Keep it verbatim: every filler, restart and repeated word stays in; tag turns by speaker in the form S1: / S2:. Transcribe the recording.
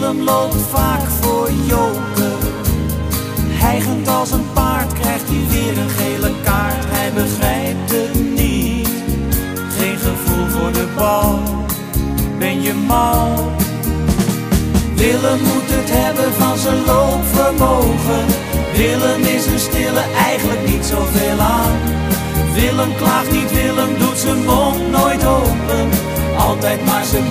S1: Willem loopt vaak voor joker. Hijgend als een paard krijgt hij weer een gele kaart. Hij begrijpt het niet, geen gevoel voor de bal. Ben je mal? Willem moet het hebben van zijn loopvermogen. Willem is een stille, eigenlijk niet zoveel aan. Willem klaagt niet, Willem doet zijn mond nooit open. Altijd maar zijn